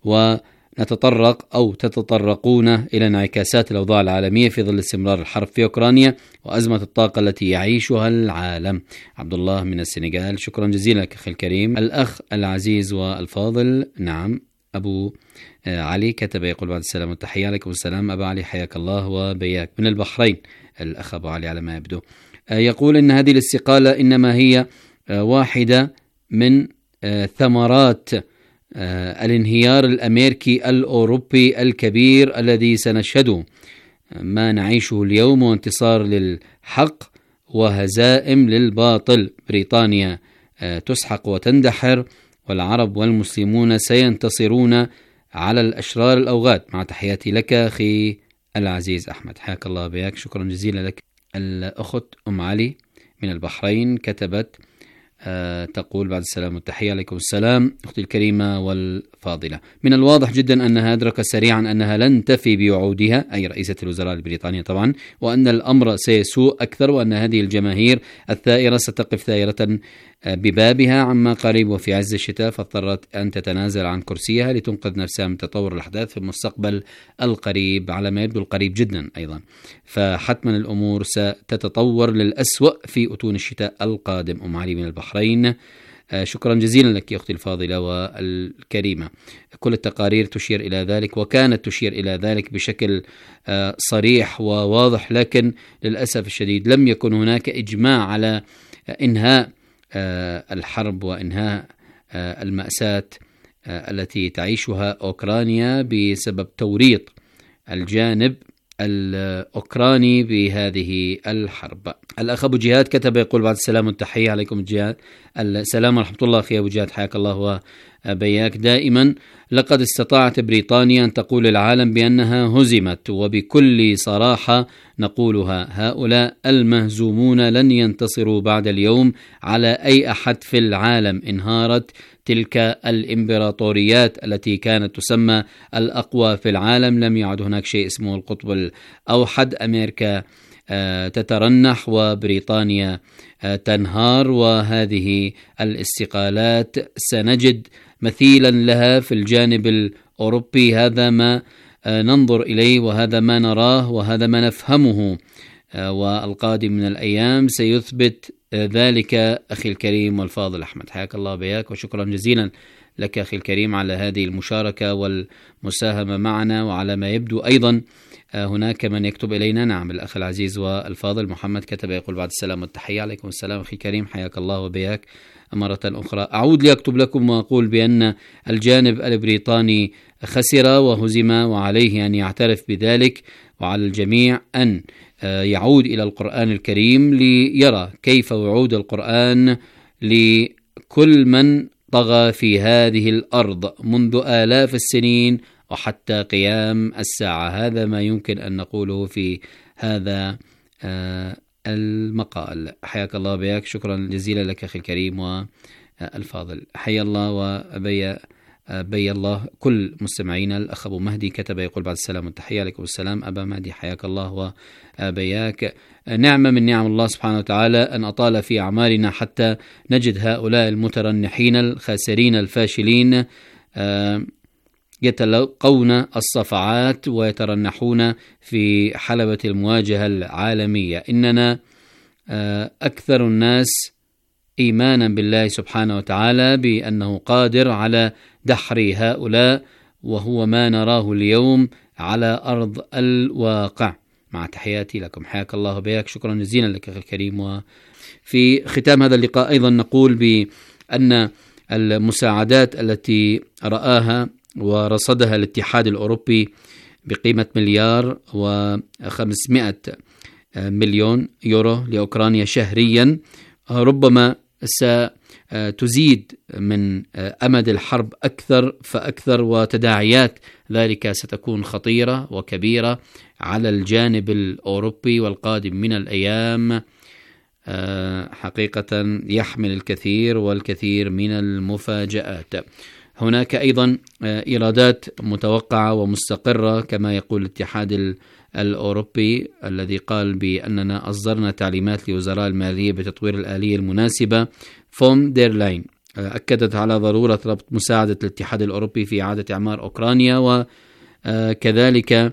ونتطرق أو تتطرقون إلى انعكاسات الأوضاع العالمية في ظل استمرار الحرب في أوكرانيا وأزمة الطاقة التي يعيشها العالم. عبد الله من السنغال، شكرا جزيلا لك أخي الكريم. الأخ العزيز والفاضل، نعم، أبو علي كتب يقول بعد السلام والتحية. عليكم السلام أبا علي، حياك الله وبياك. من البحرين الأخ أبو علي على ما يبدو، يقول إن هذه الاستقالة إنما هي واحدة من ثمرات الانهيار الأمريكي الأوروبي الكبير الذي سنشهده. ما نعيشه اليوم وانتصار للحق وهزائم للباطل. بريطانيا تسحق وتندحر، والعرب والمسلمون سينتصرون على الأشرار الأوغاد. مع تحياتي لك أخي العزيز أحمد، حياك الله بياك، شكرا جزيلا لك. الأخت أم علي من البحرين كتبت تقول بعد السلام والتحية. عليكم السلام أختي الكريمة والفاضلة. من الواضح جدا أنها أدركت سريعا أنها لن تفي بوعودها، أي رئيسة الوزراء البريطانية طبعا، وأن الأمر سيسوء أكثر، وأن هذه الجماهير الثائرة ستقف ثائرة ببابها عما قريب، وفي عز الشتاء فاضطرت أن تتنازل عن كرسيها لتنقذ نفسها من تطور الأحداث في المستقبل القريب، على ما يبدو القريب جدا أيضا. فحتما الأمور ستتطور للأسوأ في أتون الشتاء القادم. أم علي من البحرين، شكرا جزيلا لك يا أختي الفاضلة والكريمة. كل التقارير تشير إلى ذلك، وكانت تشير إلى ذلك بشكل صريح وواضح، لكن للأسف الشديد لم يكن هناك إجماع على إنهاء الحرب وإنهاء المأساة التي تعيشها أوكرانيا بسبب توريط الجانب الأوكراني بهذه الحرب. الأخ أبو جهاد كتب يقول بعد السلام والتحية. عليكم الجهاد السلام ورحمة الله أخي أبو جهاد، حياك الله وبياك. دائما لقد استطاعت بريطانيا أن تقول للعالم بأنها هزمت، وبكل صراحة نقولها، هؤلاء المهزومون لن ينتصروا بعد اليوم على أي أحد في العالم. انهارت تلك الإمبراطوريات التي كانت تسمى الأقوى في العالم، لم يعد هناك شيء اسمه القطب الأوحد. أمريكا تترنح وبريطانيا تنهار، وهذه الاستقالات سنجد مثيلا لها في الجانب الأوروبي. هذا ما ننظر إليه، وهذا ما نراه، وهذا ما نفهمه، والقادم من الأيام سيثبت ذلك أخي الكريم والفاضل أحمد، حياك الله بياك، وشكرا جزيلا لك أخي الكريم على هذه المشاركة والمساهمة معنا. وعلى ما يبدو أيضا هناك من يكتب إلينا، نعم الأخ العزيز والفاضل محمد كتب يقول بعد السلام والتحية. عليكم السلام أخي الكريم، حياك الله وبياك مرة أخرى. أعود لأكتب لكم وأقول بأن الجانب البريطاني خسر وهزم، وعليه أن يعترف بذلك، وعلى الجميع أن يعود إلى القرآن الكريم ليرى كيف وعود القرآن لكل من طغى في هذه الأرض منذ آلاف السنين وحتى قيام الساعة. هذا ما يمكن أن نقوله في هذا المقال. حياك الله بياك، شكرا جزيلا لك أخي الكريم والفاضل. حيا الله وبي الله كل مستمعينا. الأخ أبو مهدي كتب يقول بعد السلام والتحية. عليكم السلام أبا مهدي، حياك الله وبياك. نعمة من نعم الله سبحانه وتعالى أن أطال في أعمارنا حتى نجد هؤلاء المترنحين الخاسرين الفاشلين يتلقون الصفعات ويترنحون في حلبة المواجهة العالمية. إننا أكثر الناس إيمانا بالله سبحانه وتعالى بأنه قادر على دحر هؤلاء، وهو ما نراه اليوم على أرض الواقع. مع تحياتي لكم، حياك الله بياك، شكرا جزيلا لك أخي الكريم. وفي ختام هذا اللقاء أيضا نقول بأن المساعدات التي رآها ورصدها الاتحاد الأوروبي بقيمة 1,500,000,000 يورو لأوكرانيا شهريا ربما تزيد من أمد الحرب أكثر فأكثر، وتداعيات ذلك ستكون خطيرة وكبيرة على الجانب الأوروبي، والقادم من الأيام حقيقة يحمل الكثير والكثير من المفاجآت. هناك أيضا إيرادات متوقعة ومستقرة كما يقول الاتحاد الأوروبي الذي قال بأننا أصدرنا تعليمات لوزراء المالية بتطوير الآلية المناسبة. فون دير لاين أكدت على ضرورة ربط مساعدة الاتحاد الأوروبي في إعادة إعمار أوكرانيا، وكذلك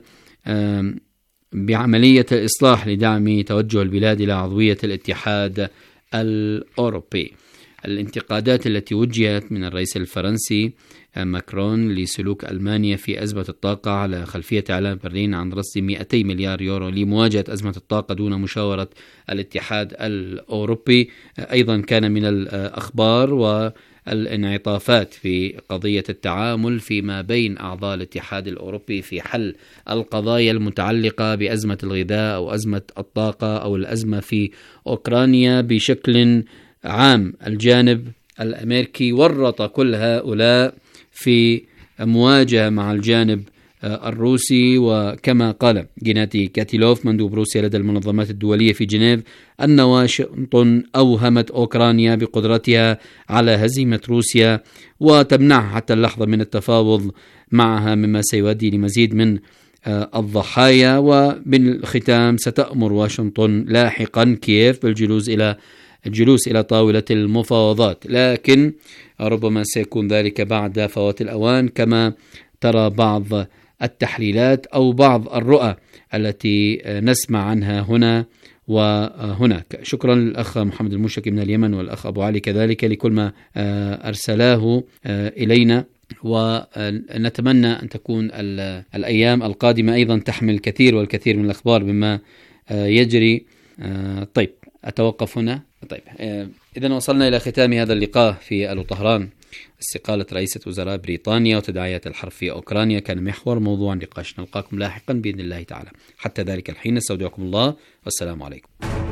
بعملية الإصلاح لدعم توجه البلاد إلى عضوية الاتحاد الأوروبي. الانتقادات التي وجهت من الرئيس الفرنسي ماكرون لسلوك ألمانيا في أزمة الطاقة على خلفية إعلان برلين عن رصد 200 مليار يورو لمواجهة أزمة الطاقة دون مشاورة الاتحاد الأوروبي أيضا كان من الأخبار والانعطافات في قضية التعامل فيما بين أعضاء الاتحاد الأوروبي في حل القضايا المتعلقة بأزمة الغذاء أو أزمة الطاقة أو الأزمة في أوكرانيا بشكل عام. الجانب الأمريكي ورط كل هؤلاء في مواجهة مع الجانب الروسي، وكما قال جيناتي كاتيلوف مندوب روسيا لدى المنظمات الدولية في جنيف أن واشنطن أوهمت أوكرانيا بقدرتها على هزيمة روسيا وتمنعها حتى اللحظة من التفاوض معها، مما سيؤدي لمزيد من الضحايا. وبالختام ستأمر واشنطن لاحقا كييف بالجلوس إلى طاولة المفاوضات، لكن ربما سيكون ذلك بعد فوات الأوان كما ترى بعض التحليلات أو بعض الرؤى التي نسمع عنها هنا وهناك. شكرا للأخ محمد المشركي من اليمن والأخ أبو علي كذلك لكل ما أرسلاه إلينا، ونتمنى أن تكون الأيام القادمة أيضا تحمل الكثير والكثير من الأخبار بما يجري. طيب أتوقف هنا. طيب إذن وصلنا إلى ختام هذا اللقاء في ألو طهران. استقالة رئيسة وزراء بريطانيا وتداعيات الحرب في أوكرانيا كان محور موضوع نقاش. نلقاكم لاحقا بإذن الله تعالى. حتى ذلك الحين نستودعكم الله والسلام عليكم.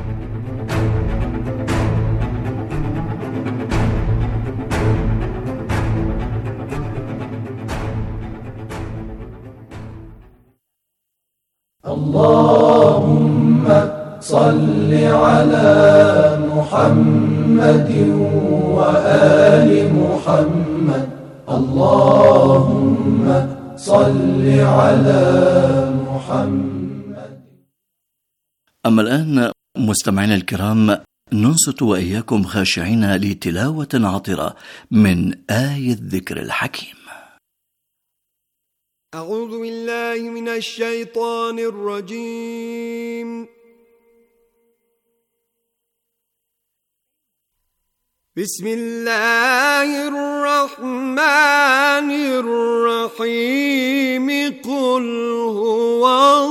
اللهم صل على محمد وآل محمد. اللهم صل على محمد. أما الآن مستمعينا الكرام ننصت وإياكم خاشعين لتلاوة عطرة من آية الذكر الحكيم. أعوذ بالله من الشيطان الرجيم. بسم الله الرحمن الرحيم. قل هو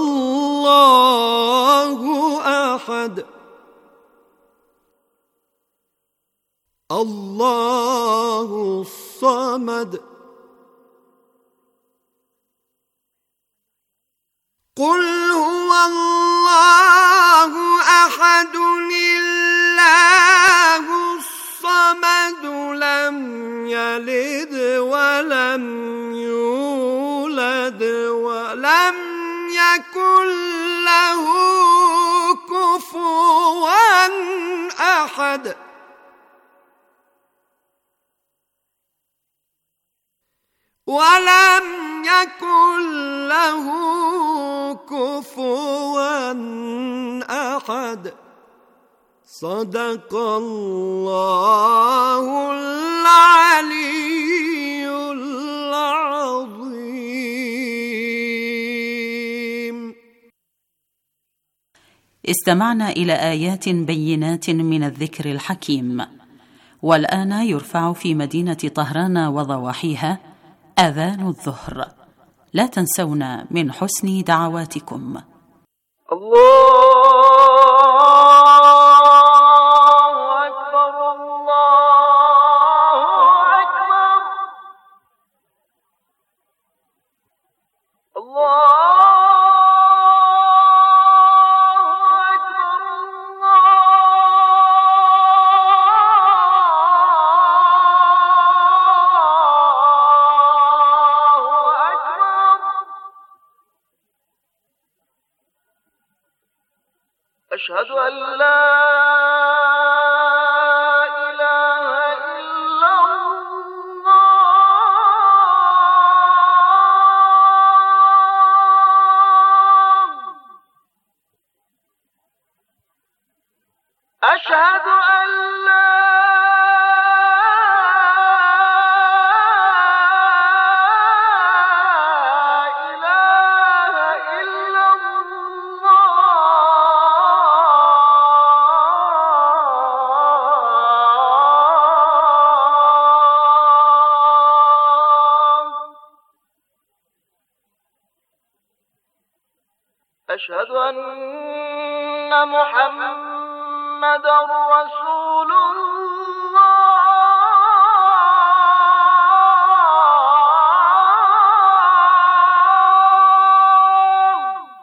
الله أحد الله الصمد. قل هو الله أحد الله الصمد لم يلد ولم يولد ولم يكن له كفوا أحد. ولم يكن له كفوا أحد. صدق الله العلي العظيم. استمعنا إلى آيات بينات من الذكر الحكيم، والآن يرفع في مدينة طهران وضواحيها أذان الظهر. لا تنسونا من حسن دعواتكم. أشهد أن لا إله إلا الله أشهد أن لا أشهد أن محمدًا رسول الله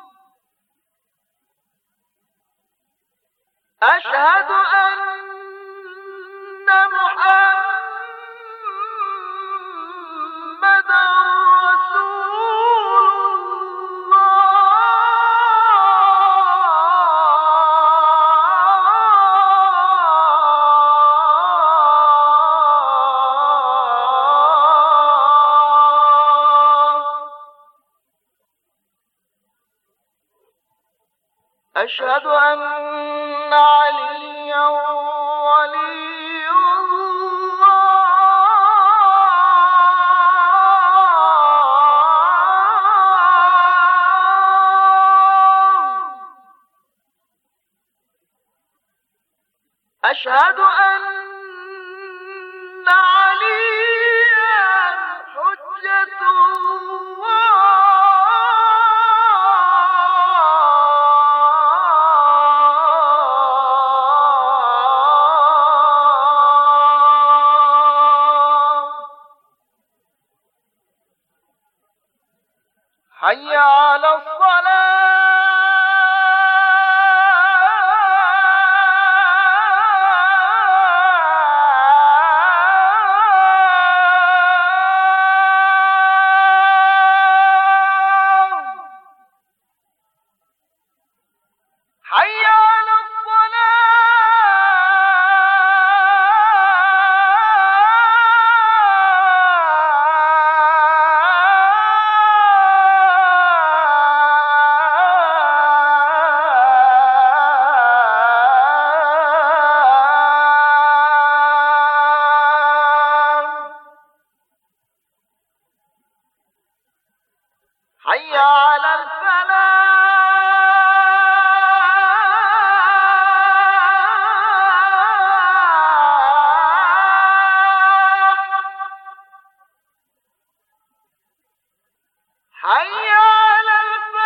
أشهد أن محمدًا أشهد أن عليا ولي الله أشهد أن عليا حجة حي على الصلاة حي على حي على الفلاح حي على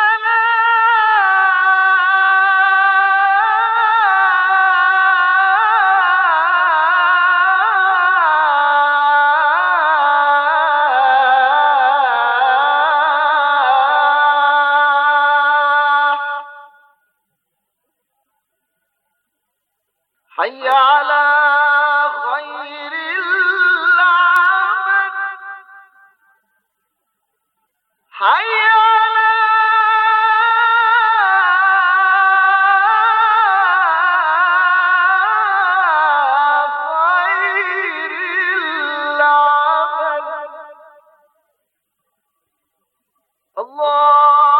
حي على خير العمل حي على خير العمل الله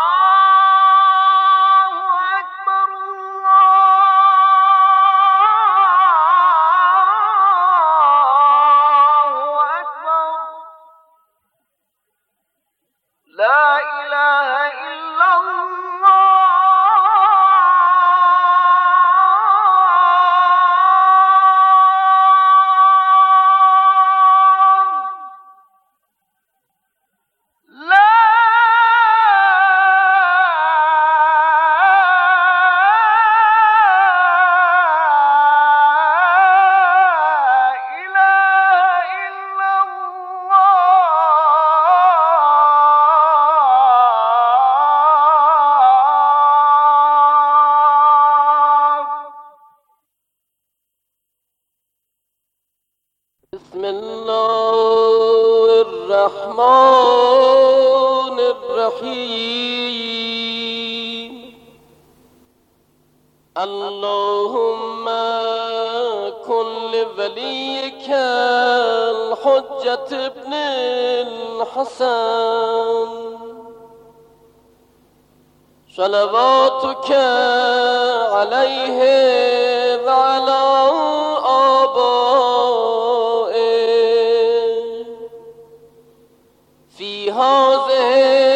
لا إله إلا الله لا بسم الله الرحمن الرحيم اللهم كن لوليك الحجة ابن الحسن صلواتك عليه وعلى آبائه في هذه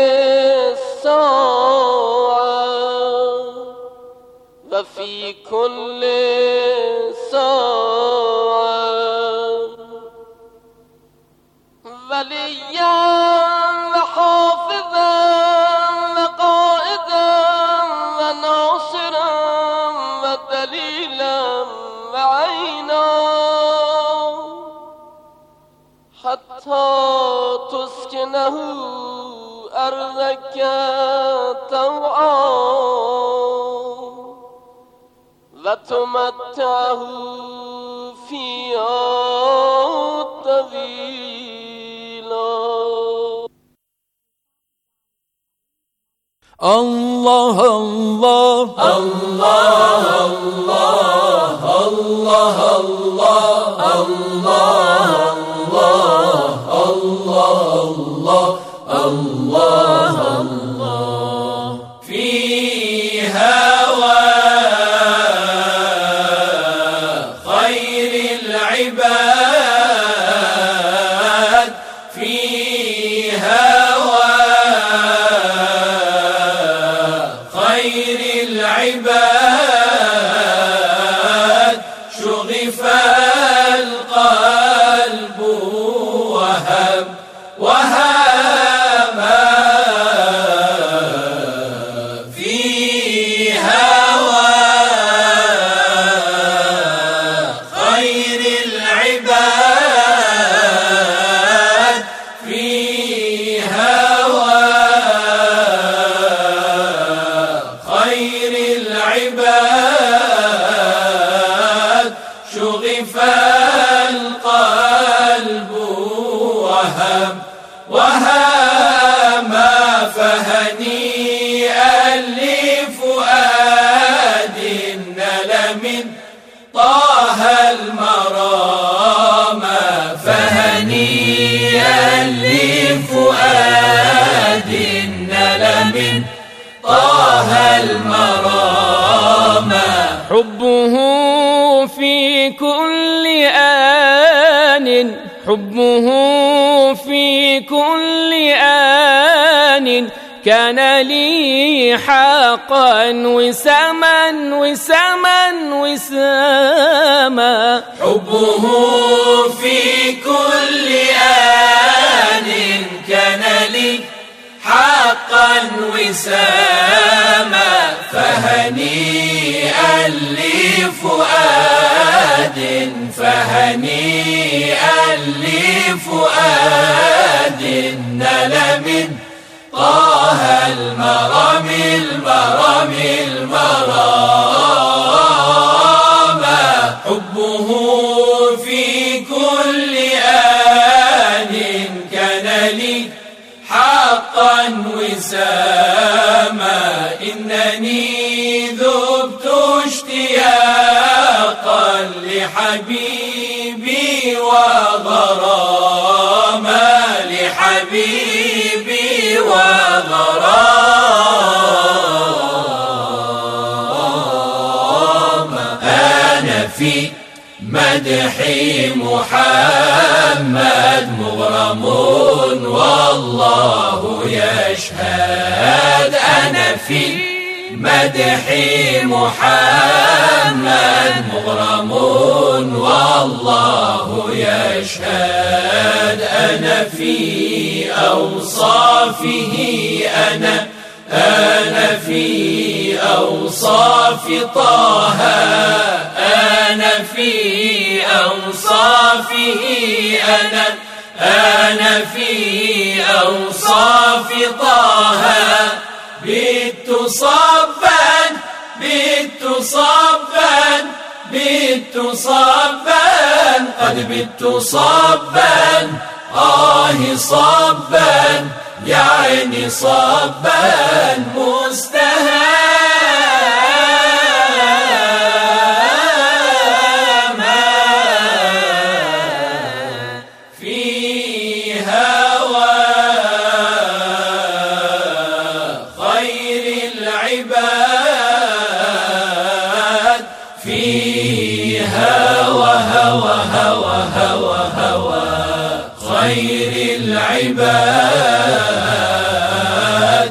الساعة وفي كل ساعة وليا وحافظا وقائدا وناصرا ودليلا وعينا حتى تسكنه أرضك طوعا وتمتعه فيها طويلا. الله الله الله الله الله الله الله الله الله في هوى خير العباد في هوى خير العباد شغف القلب وهب في هوى خير العباد في هوى خير العباد شغف القلب وهما فهنيئا لفؤاد نال من طه المرام فهنيئا لفؤاد نال من طه المرام حبه في كل آن حبه في كل آن كان لي حقا وساما حبه في كل آن كان لي حقا وساما فهنيئا لفؤاد نال من طه المرام حبه في كل آن كان لي حقا وساما إنني ذبت اشتياقا لحبيبي وغراما أنا في مدح محمد مغرم والله يشهد أنا في مدح محمد مغرم والله يشهد أنا في أوصافه أنا في أوصاف طه أنا في أوصافه أنا في أوصاف طه بت صبا قد بت صبا صبا يعني صبا